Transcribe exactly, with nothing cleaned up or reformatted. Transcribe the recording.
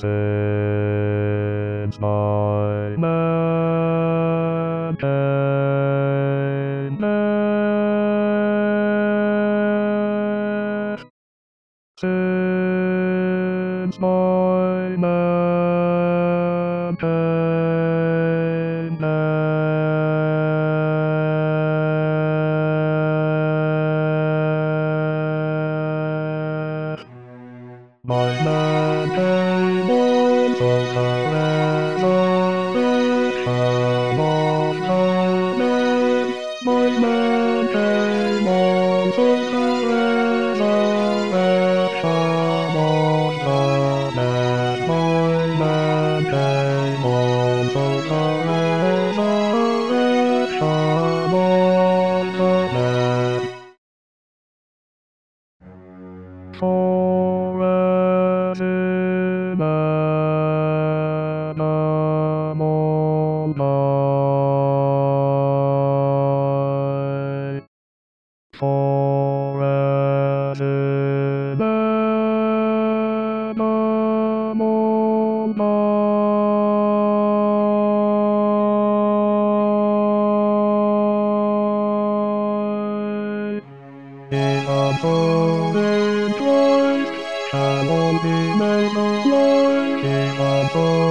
since my man came near. Since my man came near. My man came on, so the resurrection of the dead. My man came on, so the resurrection of the dead. My man came on, so the resurrection of the dead. For as in Adam all die, for as in Adam all die, in absolute Christ shall all be made alive, in absolute